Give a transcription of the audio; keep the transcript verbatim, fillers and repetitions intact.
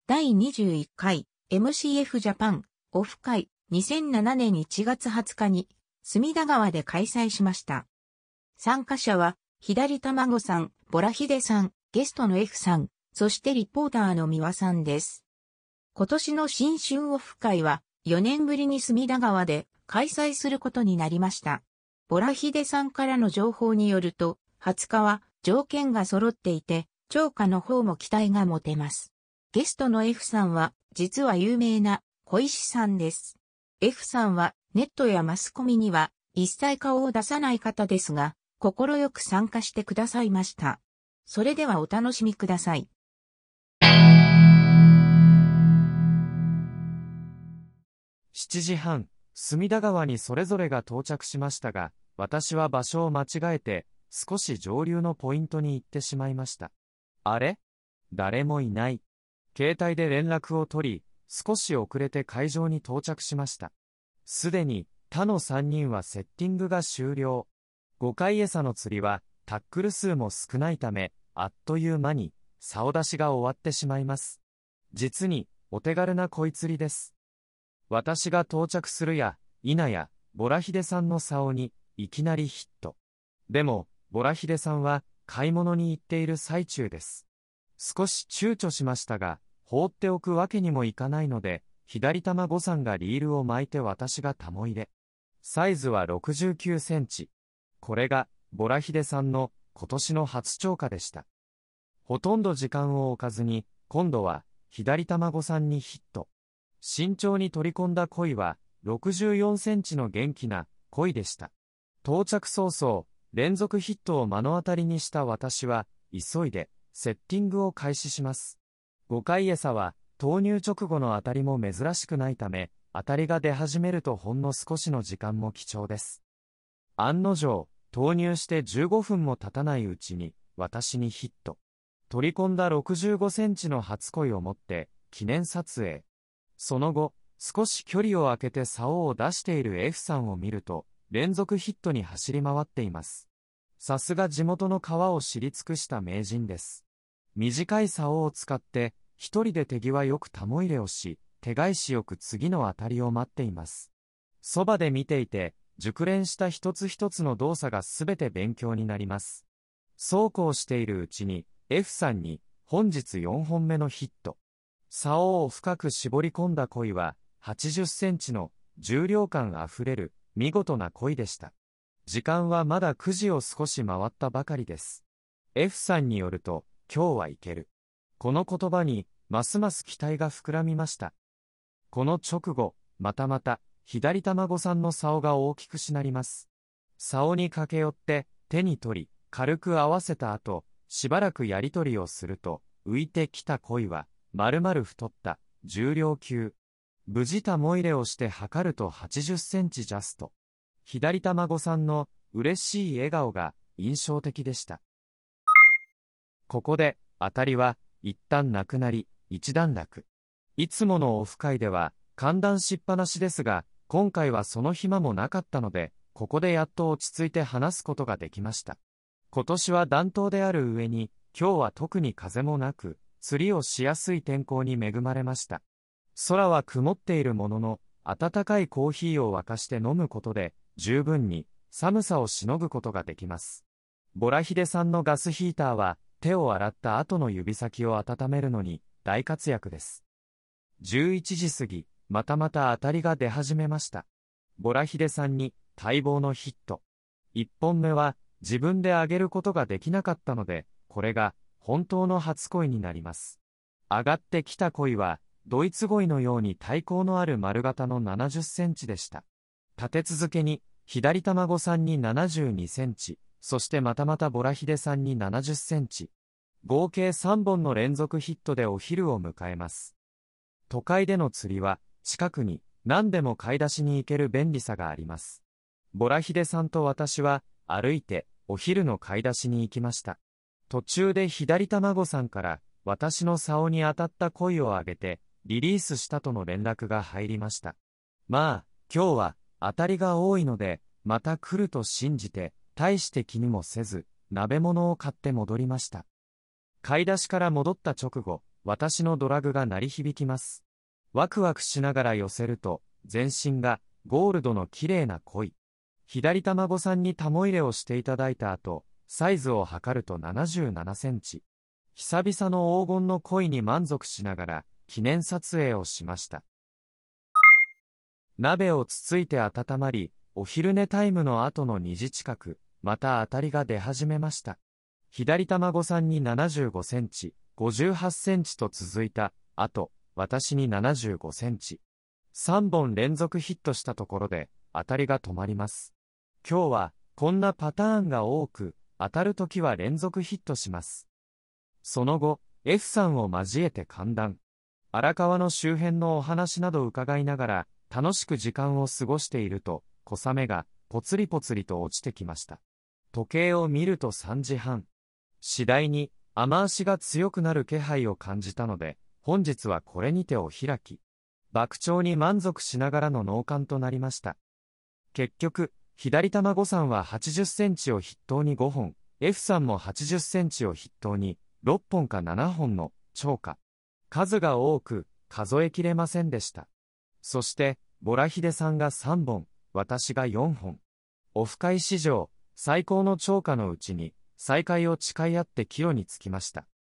だいにじゅういっかい エムシーエフ ジャパンオフ会にせんななねんいちがつはつかに隅田川で開催しました。参加者は左卵さん、ボラヒデさん、ゲストの F さん、そしてリポーターの三輪さんです。今年の新春オフ会はよねんぶりに隅田川で開催することになりました。ボラヒデさんからの情報によると、はつかは条件が揃っていて、釣果の方も期待が持てます。ゲストの F さんは、実は有名な小石さんです。F さんはネットやマスコミには一切顔を出さない方ですが、心よく参加してくださいました。それではお楽しみください。 しちじはん、隅田川にそれぞれが到着しましたが、私は場所を間違えて、少し上流のポイントに行ってしまいました。あれ？誰もいない。携帯で連絡を取り、少し遅れて会場に到着しました。すでに他のさんにんはセッティングが終了。ごかい餌の釣りはタックル数も少ないため、あっという間に竿出しが終わってしまいます。実にお手軽な鯉釣りです。私が到着するや否や、ボラヒデさんの竿にいきなりヒット。でも、ボラヒデさんは買い物に行っている最中です。少し躊躇しましたが、放っておくわけにもいかないので、左卵さんがリールを巻いて私がタモ入れ。サイズはろくじゅうきゅうセンチ。これが、ボラヒデさんの今年の初釣果でした。ほとんど時間を置かずに、今度は左卵さんにヒット。慎重に取り込んだ鯉は、ろくじゅうよんセンチの元気な鯉でした。到着早々、連続ヒットを目の当たりにした私は、急いでセッティングを開始します。ごかい餌は、投入直後の当たりも珍しくないため、当たりが出始めるとほんの少しの時間も貴重です。案の定、投入してじゅうごふんも経たないうちに、私にヒット。取り込んだろくじゅうごセンチの初鯉を持って、記念撮影。その後、少し距離を空けて竿を出している F さんを見ると、連続ヒットに走り回っています。さすが地元の川を知り尽くした名人です。短い竿を使って、一人で手際よくタモ入れをし、手返しよく次の当たりを待っています。そばで見ていて、熟練した一つ一つの動作がすべて勉強になります。そうこうしているうちに、F さんに本日よんほんめのヒット。竿を深く絞り込んだ鯉は、はちじゅっセンチの重量感あふれる見事な鯉でした。時間はまだくじを少し回ったばかりです。F さんによると、今日はいける。この言葉に、ますます期待が膨らみました。この直後、またまた、左卵さんの竿が大きくしなります。竿に駆け寄って、手に取り、軽く合わせた後、しばらくやりとりをすると、浮いてきた鯉は、まるまる太った、重量級。無事タモ入れをして測るとはちじゅっセンチジャスト。左卵さんの嬉しい笑顔が印象的でした。ここで当たりは一旦なくなり一段落。いつものオフ会では歓談しっぱなしですが、今回はその暇もなかったので、ここでやっと落ち着いて話すことができました。今年は暖冬である上に、今日は特に風もなく、釣りをしやすい天候に恵まれました。空は曇っているものの、温かいコーヒーを沸かして飲むことで、十分に寒さをしのぐことができます。ボラヒデさんのガスヒーターは、手を洗った後の指先を温めるのに大活躍です。じゅういちじ過ぎ、またまた当たりが出始めました。ボラヒデさんに待望のヒット。いっぽんめは自分で上げることができなかったので、これが本当の初鯉になります。上がってきた鯉は、ドイツ鯉のように体高のある丸型のななじゅっセンチでした。立て続けに、左卵さんにななじゅうにセンチ、そしてまたまたボラヒデさんにななじゅっセンチ。合計さんぼんの連続ヒットでお昼を迎えます。都会での釣りは、近くに何でも買い出しに行ける便利さがあります。ボラヒデさんと私は、歩いてお昼の買い出しに行きました。途中で左卵さんから、私の竿に当たった鯉をあげて、リリースしたとの連絡が入りました。まあ、今日は当たりが多いので、また来ると信じて、大して気にもせず、鍋物を買って戻りました。買い出しから戻った直後、 私のドラグが鳴り響きます。ワクワクしながら寄せると、全身がゴールドの綺麗な恋。左卵さんに玉入れをしていただいた後、サイズを測るとななじゅうななセンチ。久々の黄金の恋に満足しながら、記念撮影をしました。鍋をつついて温まり、お昼寝タイムの後のにじ近く、また当たりが出始めました。左卵さんにななじゅうごセンチ、ごじゅうはちセンチと続いた、後、私にななじゅうごセンチ。さんぼん連続ヒットしたところで、当たりが止まります。今日は、こんなパターンが多く、当たるときは連続ヒットします。その後、F さんを交えて歓談。荒川の周辺のお話など伺いながら、楽しく時間を過ごしていると、小雨がぽつりぽつりと落ちてきました。時計を見るとさんじはん。次第に雨足が強くなる気配を感じたので、本日はこれにてお開き。爆鳥に満足しながらの納棺となりました。結局、左卵さんははちじゅっセンチを筆頭にごほん、F さんもはちじゅっセンチを筆頭にろっぽんかななほんの釣果。数が多く数えきれませんでした。そして、ボラヒデさんがさんぼん、私がよんほん。オフ会史上、最高の釣果のうちに、再会を誓い合って帰路につきました。